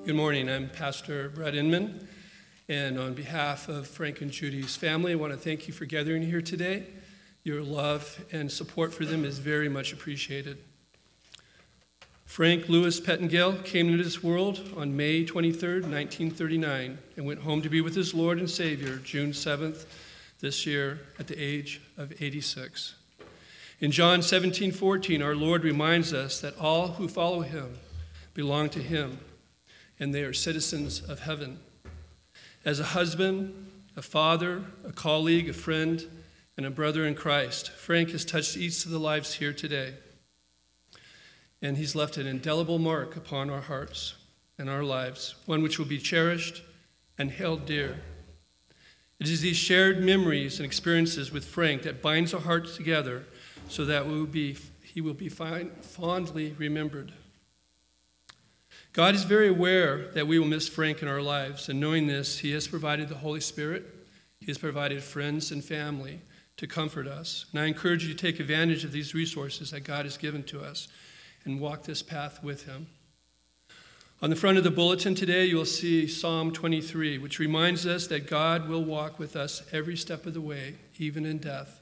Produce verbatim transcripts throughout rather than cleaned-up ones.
Good morning. I'm Pastor Brett Inman, and on behalf of Frank and Judy's family, I want to thank you for gathering here today. Your love and support for them is very much appreciated. Frank Louis Pettingale came into this world on May twenty-third, nineteen thirty-nine, and went home to be with his Lord and Savior June seventh this year at the age of eighty-six. In John seventeen fourteen, our Lord reminds us that all who follow him belong to him, and they are citizens of heaven. As a husband, a father, a colleague, a friend, and a brother in Christ, Frank has touched each of the lives here today. And he's left an indelible mark upon our hearts and our lives, one which will be cherished and held dear. It is these shared memories and experiences with Frank that binds our hearts together so that we will be, he will be fondly remembered. God is very aware that we will miss Frank in our lives, and knowing this, he has provided the Holy Spirit. He has provided friends and family to comfort us. And I encourage you to take advantage of these resources that God has given to us and walk this path with him. On the front of the bulletin today, you will see Psalm twenty-three, which reminds us that God will walk with us every step of the way, even in death.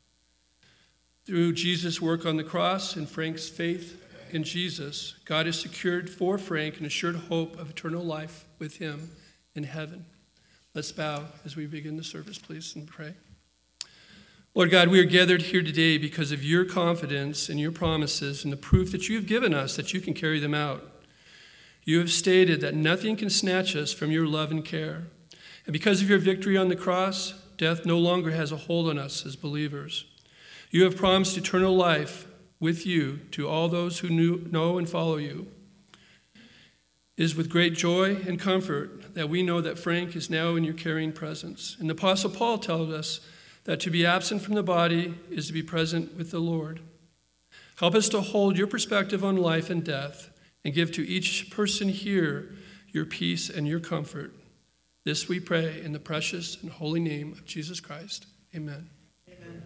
Through Jesus' work on the cross and Frank's faith in Jesus, God has secured for Frank an assured hope of eternal life with him in heaven. Let's bow as we begin the service, please, and pray. Lord God, we are gathered here today because of your confidence and your promises and the proof that you have given us that you can carry them out. You have stated that nothing can snatch us from your love and care. And because of your victory on the cross, death no longer has a hold on us as believers. You have promised eternal life with you to all those who knew, know and follow you. It is with great joy and comfort that we know that Frank is now in your caring presence. And the Apostle Paul tells us that to be absent from the body is to be present with the Lord. Help us to hold your perspective on life and death and give to each person here your peace and your comfort. This we pray in the precious and holy name of Jesus Christ. Amen. Amen.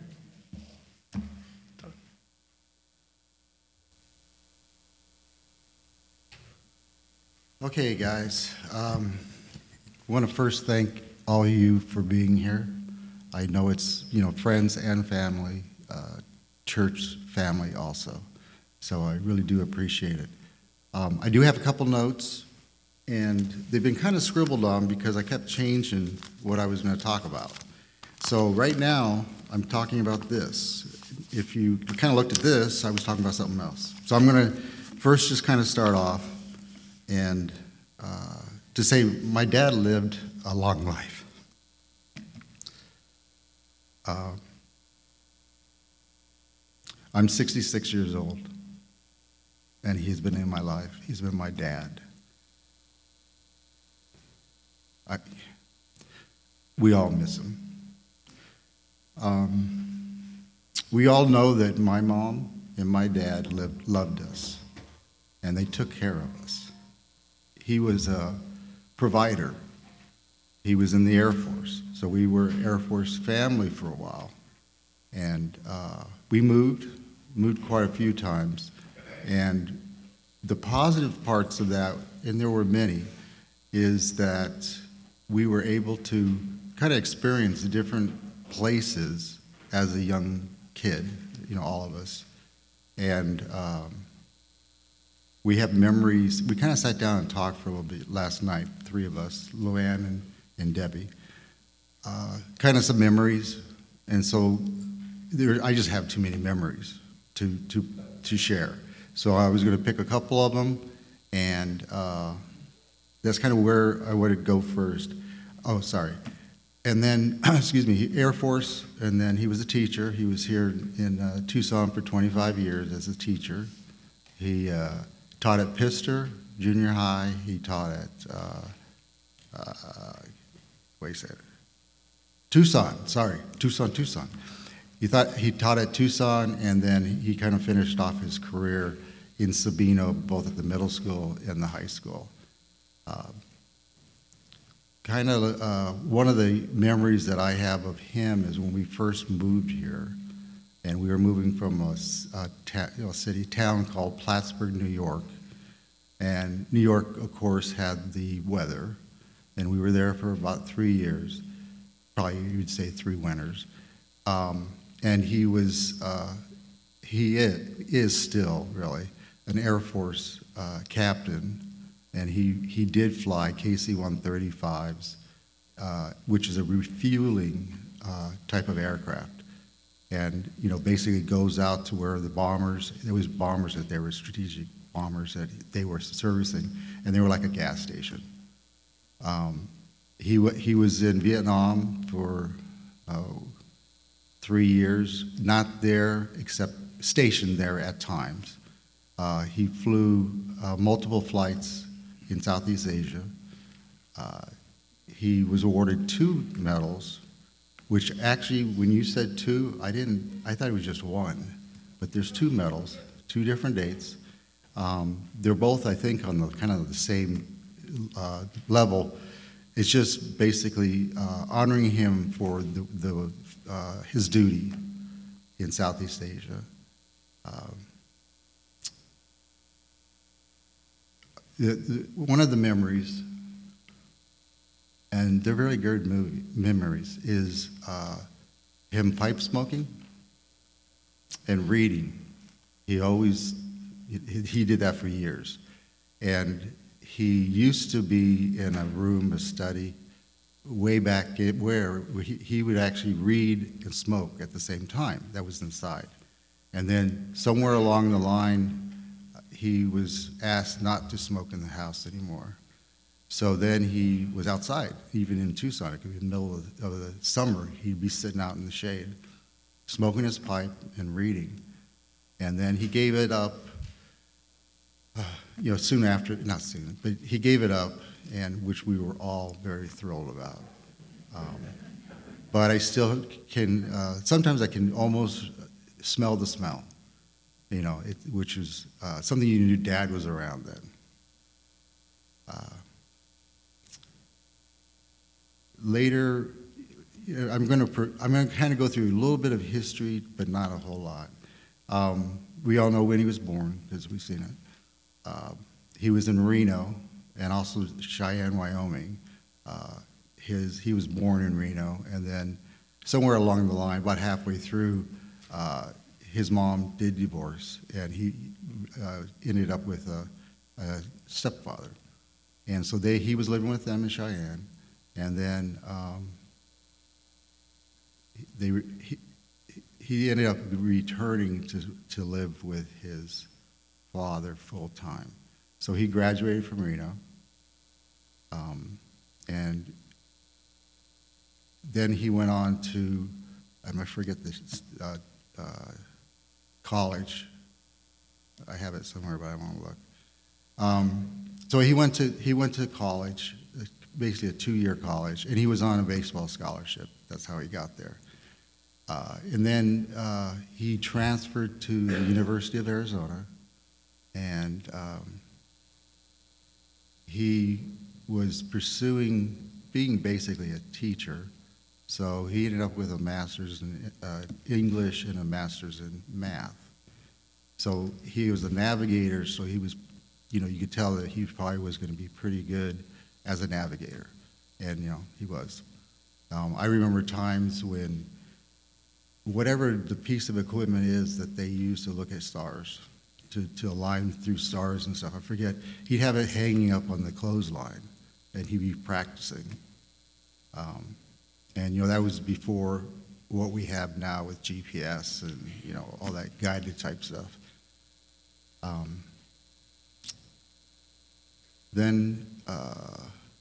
Okay, guys, um, I want to first thank all of you for being here. I know it's, you know, friends and family, uh, church family also, so I really do appreciate it. Um, I do have a couple notes, and they've been kind of scribbled on because I kept changing what I was going to talk about. So right now, I'm talking about this. If you kind of looked at this, I was talking about something else. So I'm going to first just kind of start off and uh, to say my dad lived a long life. Uh, I'm sixty-six years old, and he's been in my life. He's been my dad. I, we all miss him. Um, we all know that my mom and my dad lived, loved us, and they took care of us. He was a provider. He was in the Air Force, so we were Air Force family for a while. And uh, we moved, moved quite a few times. And the positive parts of that, and there were many, is that we were able to kind of experience different places as a young kid, you know, all of us. And um, we have memories. We kind of sat down and talked for a little bit last night, three of us, Luann and, and Debbie. Uh, kind of some memories. And so there, I just have too many memories to, to, to share. So I was going to pick a couple of them, and uh, that's kind of where I wanted to go first. Oh, sorry. And then, excuse me, Air Force, and then he was a teacher. He was here in uh, Tucson for twenty-five years as a teacher. He uh, taught at Pister Junior High. He taught at, uh, uh, wait a second, Tucson, sorry, Tucson, Tucson. He thought he taught at Tucson, and then he kind of finished off his career in Sabino, both at the middle school and the high school. Uh, kind of uh, one of the memories that I have of him is when we first moved here, and we were moving from a, a, ta- you know, city town called Plattsburgh, New York, And New York, of course, had the weather, and we were there for about three years, probably you'd say three winters. Um, and he was, uh, he is, is still really an Air Force uh, captain, and he, he did fly K C one thirty-fives, uh, which is a refueling uh, type of aircraft. And, you know, basically goes out to where the bombers, there was bombers that they were strategic bombers that they were servicing, and they were like a gas station. Um, he, w- he was in Vietnam for uh, three years, not there except stationed there at times. Uh, he flew uh, multiple flights in Southeast Asia. Uh, he was awarded two medals, which actually, when you said two, I didn't, I thought it was just one. But there's two medals, two different dates. Um, they're both, I think, on the kind of the same uh, level. It's just basically uh, honoring him for the, the uh, his duty in Southeast Asia. Um, the, the, one of the memories, and they're very good movie, memories, is uh, him pipe smoking and reading. He always, he, he did that for years. And he used to be in a room, a study, way back where he, he would actually read and smoke at the same time. That was inside. And then somewhere along the line, he was asked not to smoke in the house anymore. So then he was outside, even in Tucson. It could be in the middle of the, of the summer. He'd be sitting out in the shade, smoking his pipe and reading. And then he gave it up, uh, you know, soon after, not soon, but he gave it up, and which we were all very thrilled about. Um, but I still can, uh, sometimes I can almost smell the smell, you know, it, which is uh, something you knew Dad was around then. Uh, later, you know, I'm going to I'm going to kind of go through a little bit of history, but not a whole lot. Um, we all know when he was born because we've seen it. Uh, he was in Reno and also Cheyenne, Wyoming. Uh, his he was born in Reno, and then somewhere along the line, about halfway through, uh, his mom did divorce, and he uh, ended up with a, a stepfather. And so they, he was living with them in Cheyenne, and then um, they, he, he ended up returning to, to live with his father full time. So he graduated from Reno, um, and then he went on to, I might forget this, uh, uh, college. I have it somewhere, but I won't look. Um, so he went to he went to college, basically a two-year college, and he was on a baseball scholarship. That's how he got there. Uh, and then uh, he transferred to the University of Arizona, and um, he was pursuing being basically a teacher. So he ended up with a master's in uh, English and a master's in math. So he was a navigator, so he was, you know, you could tell that he probably was going to be pretty good as a navigator. And, you know, he was. Um, I remember times when whatever the piece of equipment is that they use to look at stars, to, to align through stars and stuff, I forget, he'd have it hanging up on the clothesline, and he'd be practicing. Um, and, you know, that was before what we have now with G P S and, you know, all that guided type stuff. Um, then, uh,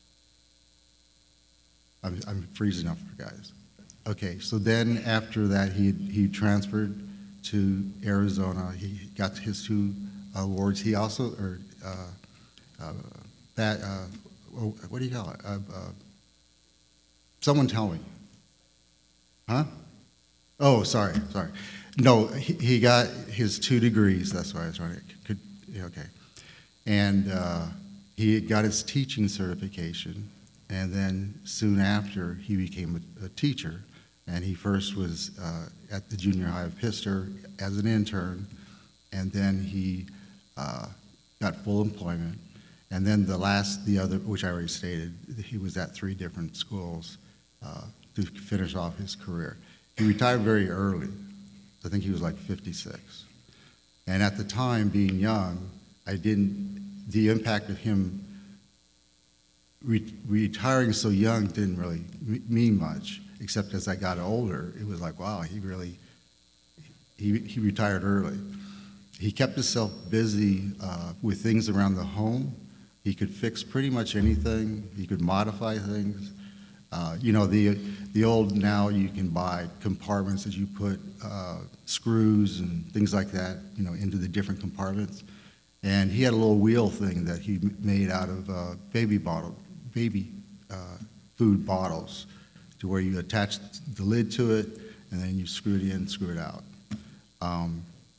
I'm, I'm freezing up for guys. Okay, so then after that, he he transferred to Arizona. He got his two awards. He also, or uh, uh, that, uh, what do you call it? Uh, uh, someone tell me. Huh? Oh, sorry, sorry. No, he, he got his two degrees. That's why I was trying to, could, okay. And uh, he got his teaching certification, and then soon after, he became a, a teacher. And he first was uh, at the junior high of Pister as an intern, and then he uh, got full employment And then the last, the other, which I already stated, he was at three different schools uh, to finish off his career. He retired very early. I think he was like fifty-six. And at the time, being young, I didn't, the impact of him re- retiring so young didn't really mean much, except as I got older, it was like, wow, he really, he, he retired early. He kept himself busy uh, with things around the home. He could fix pretty much anything. He could modify things. Uh, you know, the the old, now you can buy compartments that you put uh, screws and things like that, you know, into the different compartments. And he had a little wheel thing that he made out of uh, baby bottle, baby uh, food bottles, to where you attach the lid to it, and then you screw it in, screw it out. Um,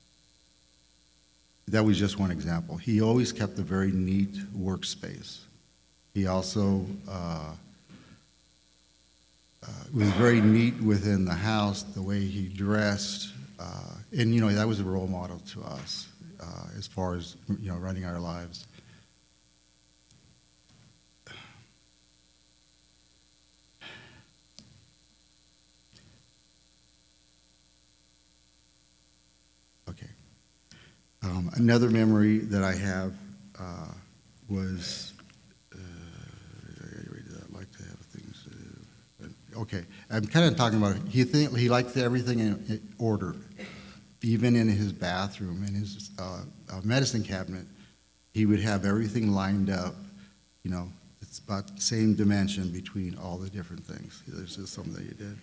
that was just one example. He always kept a very neat workspace. He also uh, uh, was very neat within the house, the way he dressed, uh, and you know, that was a role model to us uh, as far as, you know, running our lives. Okay. Um, another memory that I have uh, was, uh, I like to have things, uh, okay, I'm kind of talking about, he think, he liked everything in, in order, even in his bathroom, in his uh, uh, medicine cabinet, he would have everything lined up, you know, it's about the same dimension between all the different things. There's just something that he did.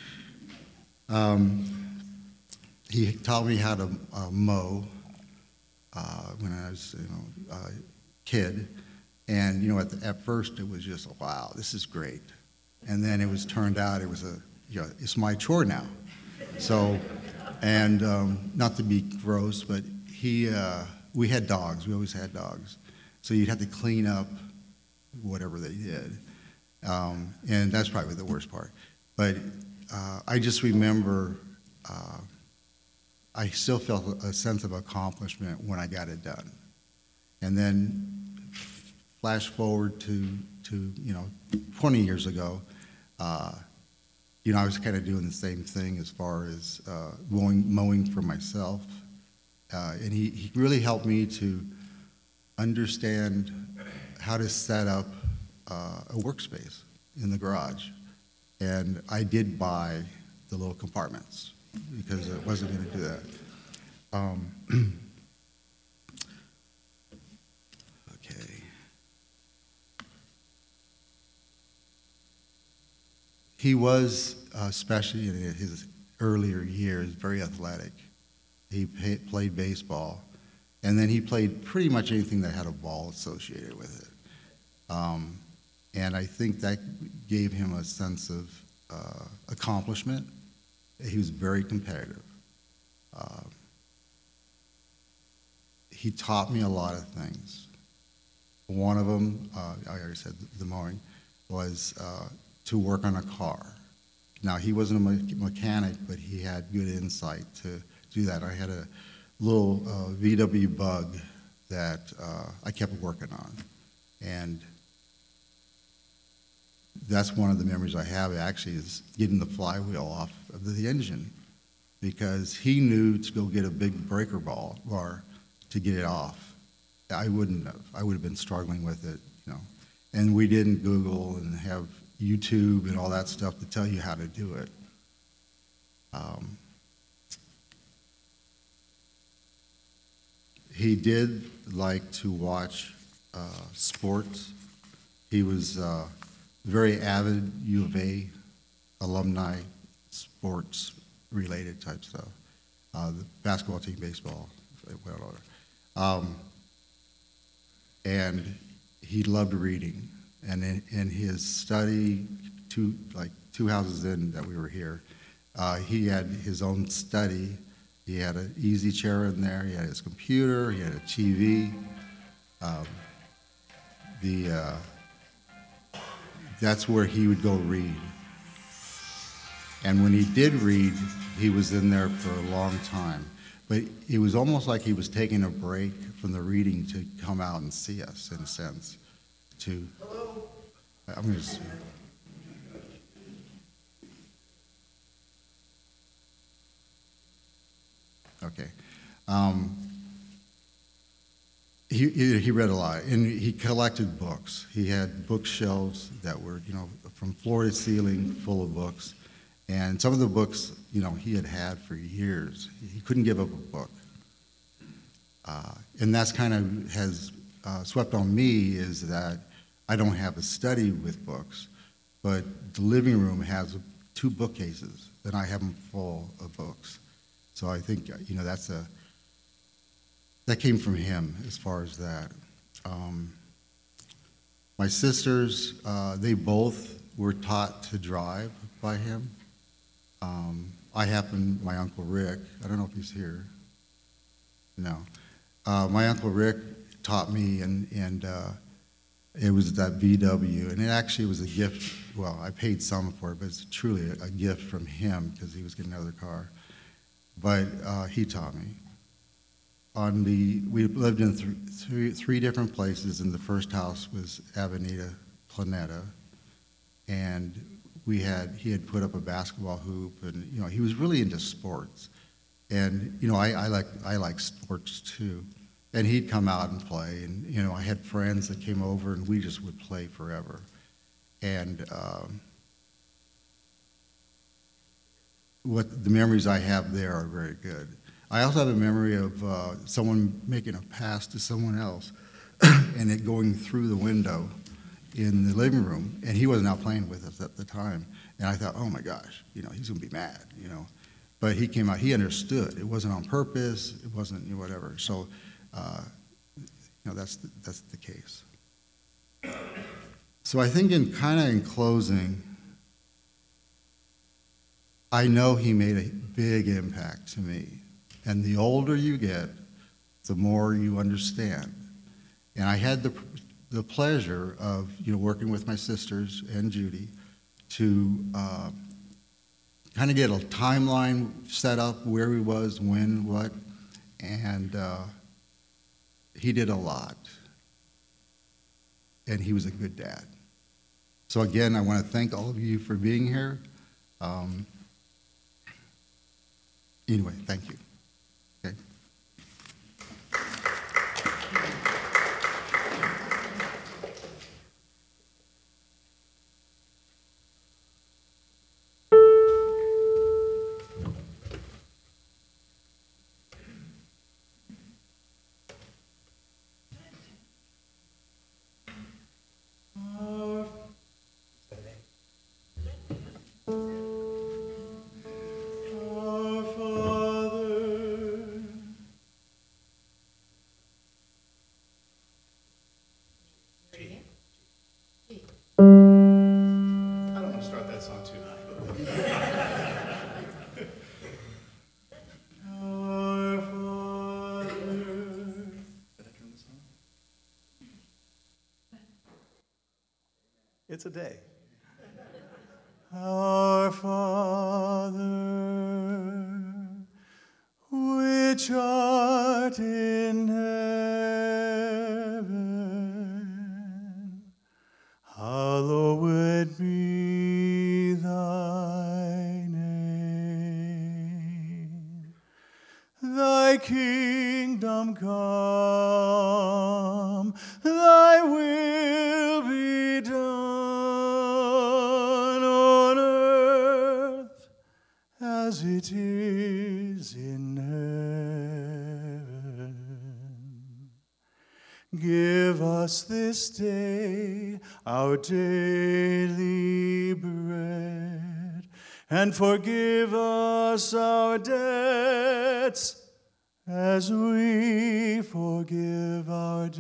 Um, he taught me how to uh, mow. Uh, when I was, you know, a kid, and you know, at, the, at first it was just, wow, this is great, and then it was turned out it was a, you know, it's my chore now. So, and um, not to be gross, but he, uh, we had dogs. We always had dogs, so you'd have to clean up whatever they did, um, and that's probably the worst part. But uh, I just remember. Uh, I still felt a sense of accomplishment when I got it done. And then flash forward to, to you know, twenty years ago, uh, you know, I was kind of doing the same thing as far as uh, mowing, mowing for myself. Uh, and he, he really helped me to understand how to set up uh, a workspace in the garage. And I did buy the little compartments, because I wasn't going to do that. Um, okay. He was, uh, especially in his earlier years, very athletic. He pay, played baseball, and then he played pretty much anything that had a ball associated with it. Um, and I think that gave him a sense of uh, accomplishment. He was very competitive. Uh, he taught me a lot of things. One of them, uh, I already said the mowing, was uh, to work on a car. Now, he wasn't a me- mechanic, but he had good insight to do that. I had a little uh, V W Bug that uh, I kept working on. And that's one of the memories I have, actually, is getting the flywheel off of the engine, because he knew to go get a big breaker ball bar to get it off. I wouldn't have. I would have been struggling with it, you know. And we didn't Google and have YouTube and all that stuff to tell you how to do it. Um, he did like to watch uh, sports. He was uh, very avid U of A alumni, sports related type stuff. Uh, the basketball team, baseball, whatever. Um, and he loved reading. And in, in his study, two like two houses in that we were here, uh, he had his own study. He had an easy chair in there. He had his computer. He had a T V. Um, the uh, that's where he would go read. And when he did read, he was in there for a long time. but it was almost like he was taking a break from the reading to come out and see us, in a sense. To, hello. I'm going to. Okay. Um, he, he he read a lot, and he collected books. He had bookshelves that were, you know, from floor to ceiling, full of books. And some of the books, you know, he had had for years. He couldn't give up a book. Uh, and that's kind of has uh, swept on me, is that I don't have a study with books, but the living room has two bookcases, and I have them full of books. So I think, you know, that's a, that came from him as far as that. Um, my sisters, uh, they both were taught to drive by him. Um, I happen, my Uncle Rick, I don't know if he's here. No. Uh, my Uncle Rick taught me, and, and uh, it was that V W, and it actually was a gift. Well, I paid some for it, but it's truly a, a gift from him because he was getting another car. But uh, he taught me. On the, we lived in th- three, three different places, and the first house was Avenida Planeta, and we had, he had put up a basketball hoop, and you know, he was really into sports. And you know, I, I like I like sports too. And he'd come out and play, and you know, I had friends that came over, and we just would play forever. And um, what the memories I have there are very good. I also have a memory of uh, someone making a pass to someone else, and it going through the window in the living room, and he wasn't out playing with us at the time. And I thought, oh my gosh, you know, he's gonna be mad, you know. But he came out, he understood. It wasn't on purpose, it wasn't, you know, whatever. So, uh, you know, that's the, that's the case. So I think in kind of in closing, I know he made a big impact to me. And the older you get, the more you understand. And I had the the pleasure of, you know, working with my sisters and Judy to uh, kind of get a timeline set up, where he was, when, what, and uh, he did a lot. And he was a good dad. So again, I want to thank all of you for being here. Um, anyway, thank you. Okay. It's a day. Our Father, which art in heaven, hallowed be thy name. Thy kingdom come, thy will be done on earth as it is in heaven. Give us this day our daily bread, and forgive us our debts as we forgive our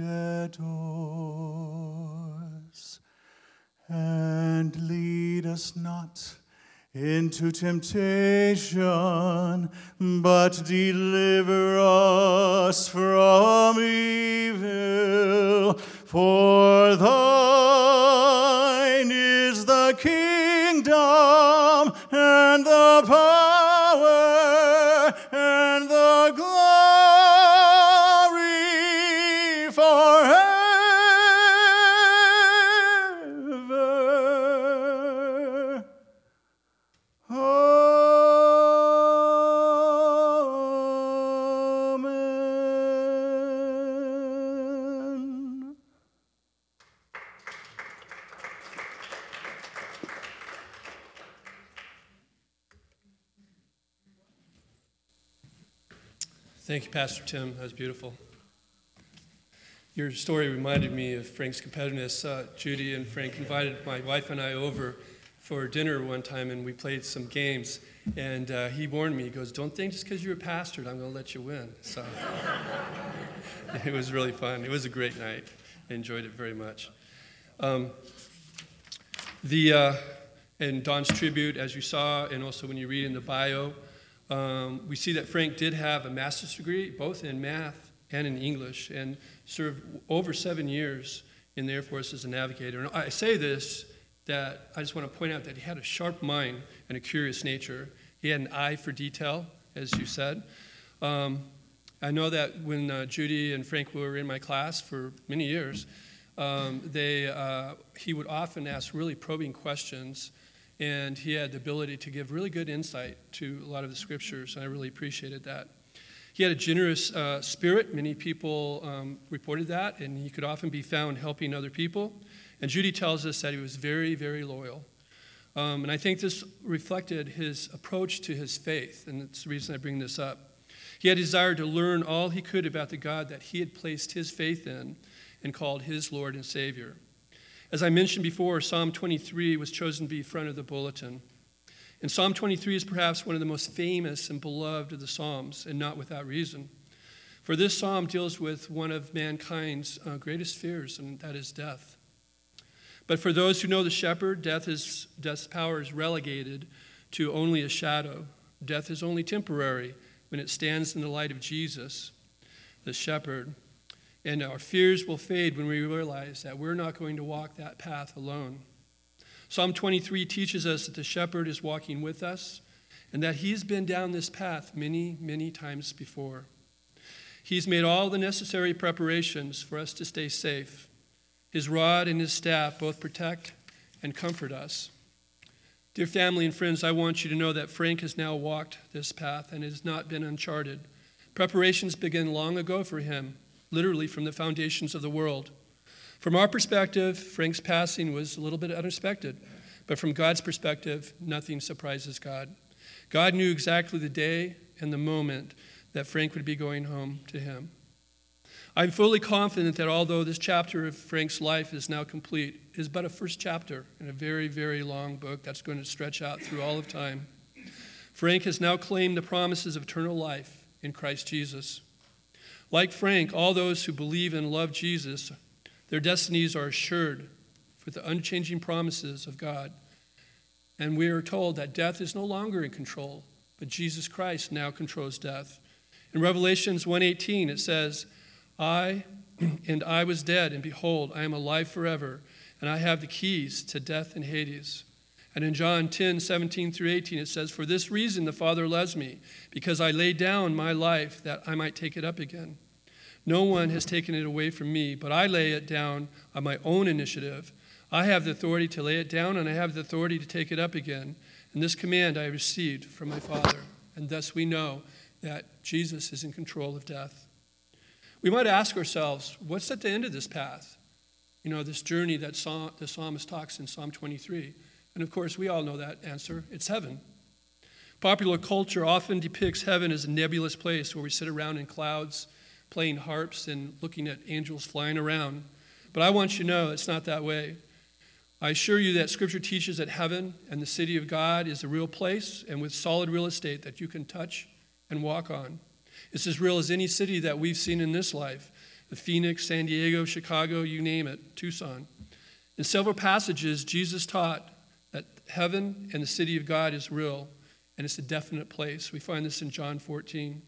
debtors. And lead us not into temptation, but deliver us from evil. For thine is the kingdom and the power and the glory Thank you, Pastor Tim. That was beautiful. Your story reminded me of Frank's competitiveness. Uh, Judy and Frank invited my wife and I over for dinner one time, and we played some games. And uh, he warned me, he goes, don't think just because you're a pastor, I'm going to let you win. So it was really fun. It was a great night. I enjoyed it very much. Um, the uh, in Don's tribute, as you saw, and also when you read in the bio, um, we see that Frank did have a master's degree, both in math and in English, and served over seven years in the Air Force as a navigator. And I say this, that I just want to point out that he had a sharp mind and a curious nature. He had an eye for detail, as you said. Um, I know that when uh, Judy and Frank were in my class for many years, um, they, uh, he would often ask really probing questions, and he had the ability to give really good insight to a lot of the scriptures, and I really appreciated that. He had a generous uh, spirit. Many people um, reported that, and he could often be found helping other people. And Judy tells us that he was very, very loyal. Um, and I think this reflected his approach to his faith, and that's the reason I bring this up. He had a desire to learn all he could about the God that he had placed his faith in and called his Lord and Savior. As I mentioned before, Psalm twenty-three was chosen to be front of the bulletin. And Psalm twenty-three is perhaps one of the most famous and beloved of the Psalms, and not without reason. For this psalm deals with one of mankind's uh, greatest fears, and that is death. But for those who know the shepherd, death is, death's power is relegated to only a shadow. Death is only temporary when it stands in the light of Jesus, the shepherd. And our fears will fade when we realize that we're not going to walk that path alone. Psalm twenty-three teaches us that the shepherd is walking with us and that he's been down this path many, many times before. He's made all the necessary preparations for us to stay safe. His rod and his staff both protect and comfort us. Dear family and friends, I want you to know that Frank has now walked this path and it has not been uncharted. Preparations began long ago for him, literally from the foundations of the world. From our perspective, Frank's passing was a little bit unexpected, but from God's perspective, nothing surprises God. God knew exactly the day and the moment that Frank would be going home to him. I'm fully confident that although this chapter of Frank's life is now complete, it is but a first chapter in a very, very long book that's going to stretch out through all of time. Frank has now claimed the promises of eternal life in Christ Jesus. Like Frank, all those who believe and love Jesus, their destinies are assured with the unchanging promises of God. And we are told that death is no longer in control, but Jesus Christ now controls death. In Revelations one eighteen, it says, I, and I was dead, and behold, I am alive forever, and I have the keys to death and Hades. And in John ten, seventeen through eighteen, it says, for this reason the Father loves me, because I laid down my life that I might take it up again. No one has taken it away from me, but I lay it down on my own initiative. I have the authority to lay it down, and I have the authority to take it up again. And this command I received from my Father. And thus we know that Jesus is in control of death. We might ask ourselves, what's at the end of this path? You know, this journey that the psalmist talks in Psalm twenty-three. And of course, we all know that answer. It's heaven. Popular culture often depicts heaven as a nebulous place where we sit around in clouds, playing harps and looking at angels flying around. But I want you to know it's not that way. I assure you that Scripture teaches that heaven and the city of God is a real place and with solid real estate that you can touch and walk on. It's as real as any city that we've seen in this life, the Phoenix, San Diego, Chicago, you name it, Tucson. In several passages, Jesus taught that heaven and the city of God is real, and it's a definite place. We find this in John fourteen.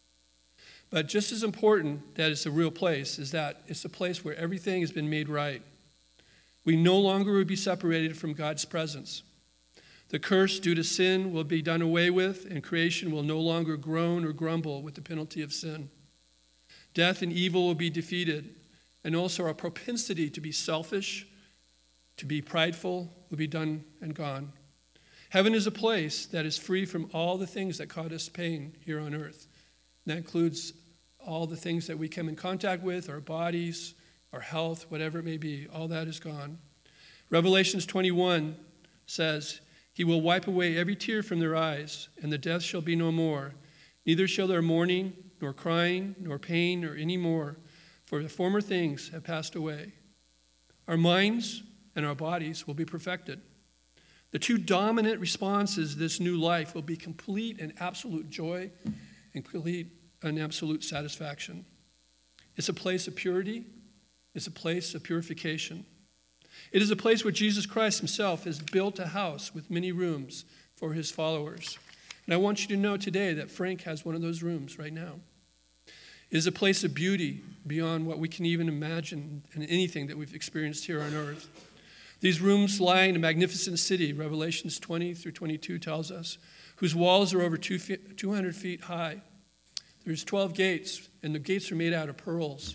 But just as important that it's a real place is that it's a place where everything has been made right. We no longer will be separated from God's presence. The curse due to sin will be done away with, and creation will no longer groan or grumble with the penalty of sin. Death and evil will be defeated, and also our propensity to be selfish, to be prideful, will be done and gone. Heaven is a place that is free from all the things that cause us pain here on earth. That includes all the things that we come in contact with, our bodies, our health, whatever it may be. All that is gone. Revelations twenty-one says, he will wipe away every tear from their eyes, and the death shall be no more. Neither shall there mourning, nor crying, nor pain, nor any more, for the former things have passed away. Our minds and our bodies will be perfected. The two dominant responses to this new life will be complete and absolute joy and complete and absolute satisfaction. It's a place of purity. It's a place of purification. It is a place where Jesus Christ himself has built a house with many rooms for his followers. And I want you to know today that Frank has one of those rooms right now. It is a place of beauty beyond what we can even imagine in anything that we've experienced here on earth. These rooms lie in a magnificent city, Revelations twenty through twenty-two tells us, whose walls are over two hundred feet high. There's twelve gates, and the gates are made out of pearls.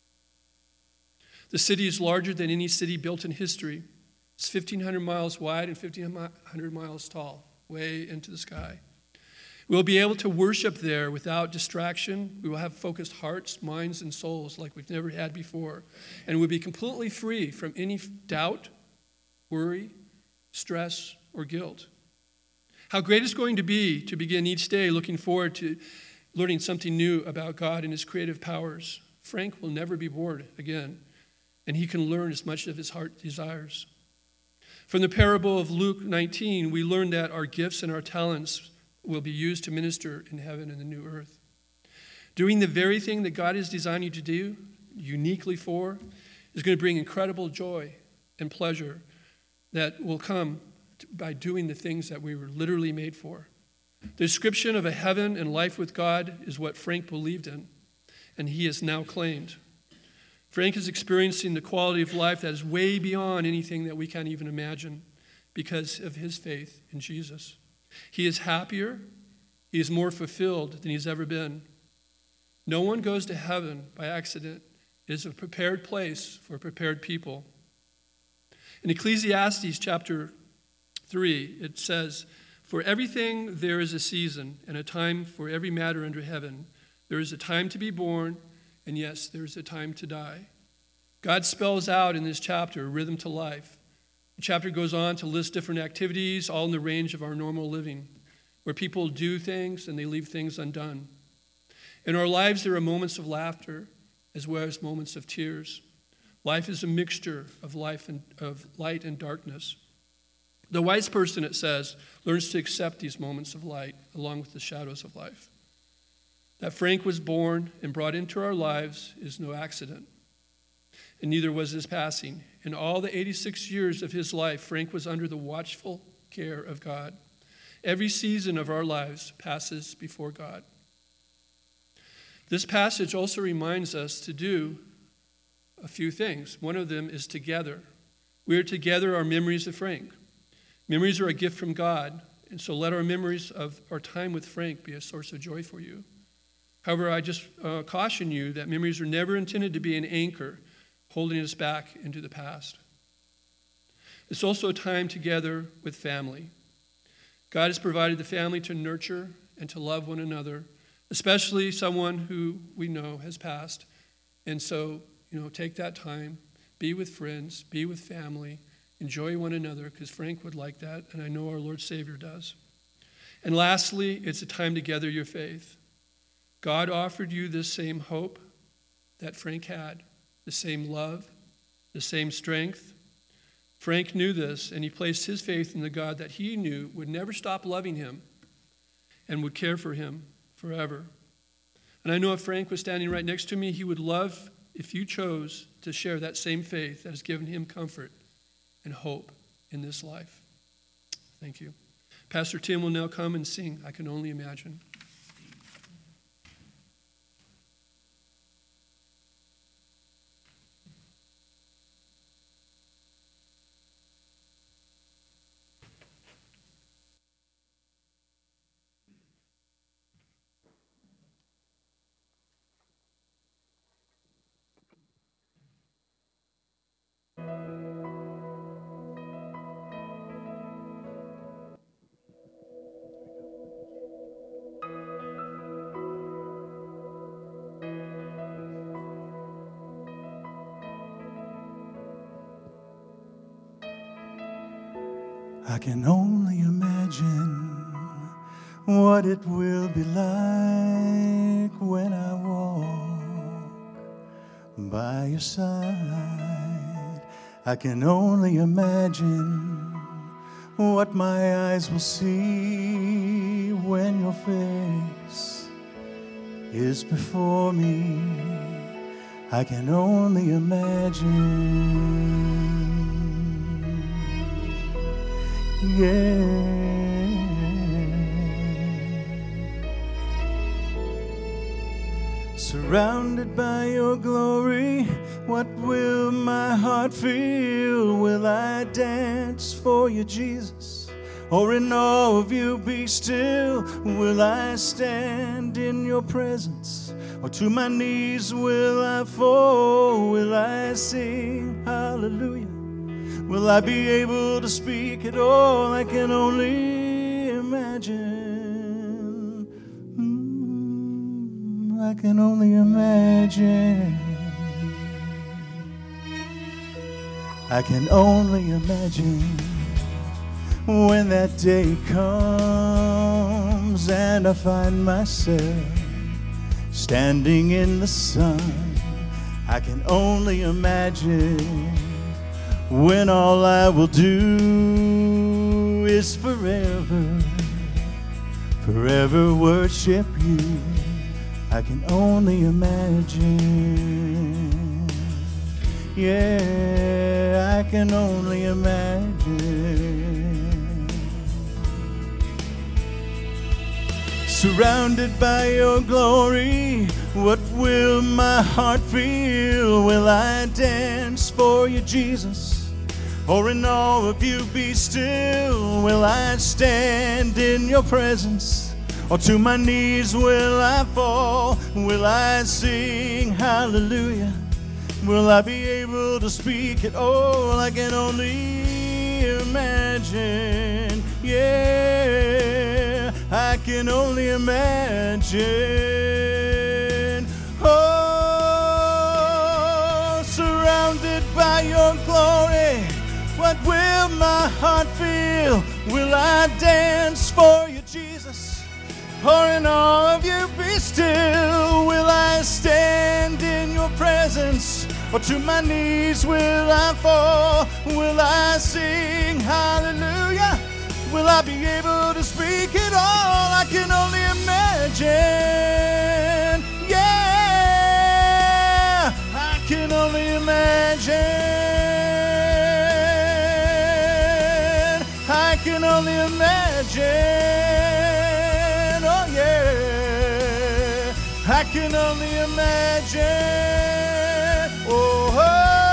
The city is larger than any city built in history. It's fifteen hundred miles wide and fifteen hundred miles tall, way into the sky. We'll be able to worship there without distraction. We will have focused hearts, minds, and souls like we've never had before. And we'll be completely free from any doubt, worry, stress, or guilt. How great it's going to be to begin each day looking forward to learning something new about God and his creative powers. Frank will never be bored again, and he can learn as much as his heart desires. From the parable of Luke nineteen, we learn that our gifts and our talents will be used to minister in heaven and the new earth. Doing the very thing that God has designed you to do, uniquely for, is going to bring incredible joy and pleasure that will come by doing the things that we were literally made for. The description of a heaven and life with God is what Frank believed in, and he has now claimed. Frank is experiencing the quality of life that is way beyond anything that we can't even imagine because of his faith in Jesus. He is happier, he is more fulfilled than he's ever been. No one goes to heaven by accident. It is a prepared place for prepared people. In Ecclesiastes chapter three, it says, "For everything there is a season and a time for every matter under heaven. There is a time to be born, and yes, there is a time to die." God spells out in this chapter a rhythm to life. The chapter goes on to list different activities, all in the range of our normal living, where people do things and they leave things undone. In our lives, there are moments of laughter as well as moments of tears. Life is a mixture of life and of light and darkness. The wise person, it says, learns to accept these moments of light along with the shadows of life. That Frank was born and brought into our lives is no accident, and neither was his passing. In all the eighty-six years of his life, Frank was under the watchful care of God. Every season of our lives passes before God. This passage also reminds us to do a few things. One of them is together. We are to gather our memories of Frank. Memories are a gift from God, and so let our memories of our time with Frank be a source of joy for you. However, I just uh, caution you that memories are never intended to be an anchor holding us back into the past. It's also a time together with family. God has provided the family to nurture and to love one another, especially someone who we know has passed. And so, you know, take that time, be with friends, be with family, enjoy one another, because Frank would like that, and I know our Lord Savior does. And lastly, it's a time to gather your faith. God offered you this same hope that Frank had, the same love, the same strength. Frank knew this, and he placed his faith in the God that he knew would never stop loving him and would care for him forever. And I know if Frank was standing right next to me, he would love if you chose to share that same faith that has given him comfort and hope in this life. Thank you. Pastor Tim will now come and sing, "I Can Only Imagine." I can only imagine what it will be like when I walk by your side. I can only imagine what my eyes will see when your face is before me. I can only imagine. Yeah. Surrounded by your glory, what will my heart feel? Will I dance for you, Jesus? Or in awe of you be still? Will I stand in your presence? Or to my knees will I fall? Will I sing hallelujah? Will I be able to speak at all? I can only imagine. Mm, I can only imagine. I can only imagine when that day comes and I find myself standing in the sun. I can only imagine when all I will do is forever, forever worship you. I can only imagine. Yeah, I can only imagine. Surrounded by your glory, what will my heart feel? Will I dance for you, Jesus? Or in awe of you be still? Will I stand in your presence? Or to my knees will I fall? Will I sing hallelujah? Will I be able to speak at all? I can only imagine. Yeah, I can only imagine. Oh, surrounded by your glory, what will my heart feel? Will I dance for you, Jesus? Or in awe of you be still? Will I stand in your presence? Or to my knees will I fall? Will I sing hallelujah? Will I be able to speak at all? I can only imagine. Yeah, I can only imagine. I can only imagine. Oh yeah, I can only imagine. Oh, oh,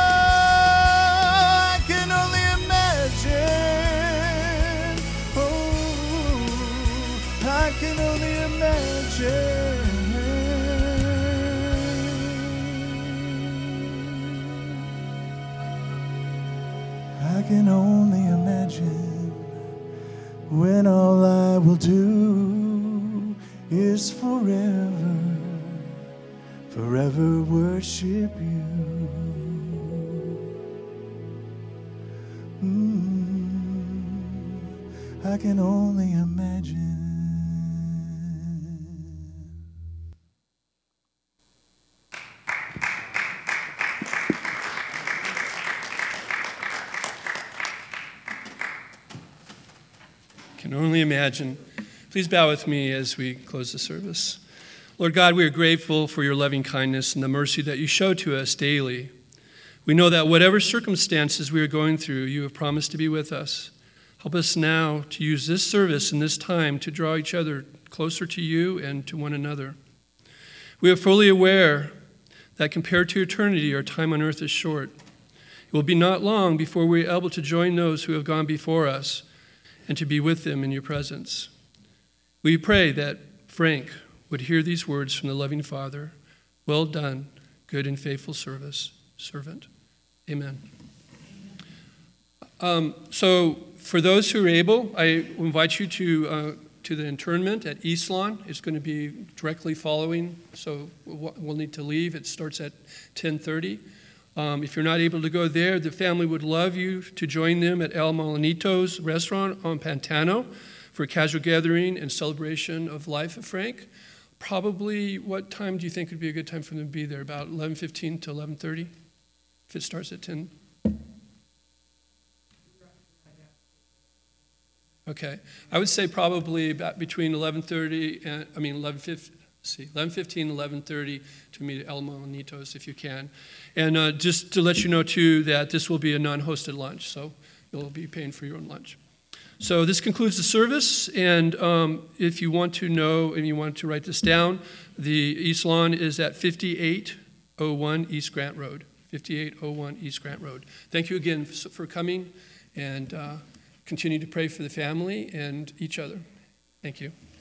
I can only imagine. Oh, I can only imagine. I can only imagine when all I will do is forever, forever worship you. Mm, I can only imagine. Can only imagine. Please bow with me as we close the service. Lord God, we are grateful for your loving kindness and the mercy that you show to us daily. We know that whatever circumstances we are going through, you have promised to be with us. Help us now to use this service and this time to draw each other closer to you and to one another. We are fully aware that compared to eternity, our time on earth is short. It will be not long before we are able to join those who have gone before us and to be with them in your presence. We pray that Frank would hear these words from the loving Father. Well done, good and faithful service, servant. Amen. Um, so for those who are able, I invite you to uh, to the internment at East Lawn. It's going to be directly following, so we'll need to leave. It starts at ten thirty. Um, if you're not able to go there, the family would love you to join them at El Molinito's restaurant on Pantano for a casual gathering and celebration of life of Frank. Probably, what time do you think would be a good time for them to be there? About eleven fifteen to eleven thirty? If it starts at ten? Okay. I would say probably about between eleven thirty and, I mean, eleven fifty, see, eleven fifteen, eleven thirty to meet at El Monitos if you can. And uh, just to let you know, too, that this will be a non-hosted lunch, so you'll be paying for your own lunch. So this concludes the service, and um, if you want to know and you want to write this down, the East Lawn is at fifty-eight oh one East Grant Road, fifty-eight oh one East Grant Road. Thank you again for coming, and uh, continue to pray for the family and each other. Thank you.